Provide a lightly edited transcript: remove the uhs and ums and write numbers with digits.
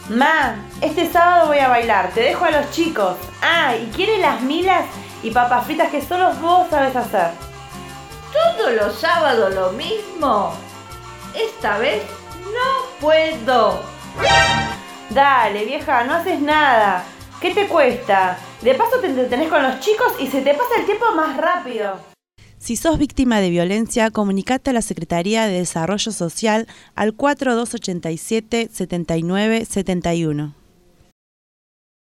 Ma, este sábado voy a bailar, te dejo a los chicos. Ah, ¿y quieren las milas y papas fritas que solo vos sabes hacer? ¿Todos los sábados lo mismo? Esta vez no puedo. Dale, vieja, no haces nada. ¿Qué te cuesta? De paso te entretenés con los chicos y se te pasa el tiempo más rápido. Si sos víctima de violencia, comunicate a la Secretaría de Desarrollo Social al 4287 7971.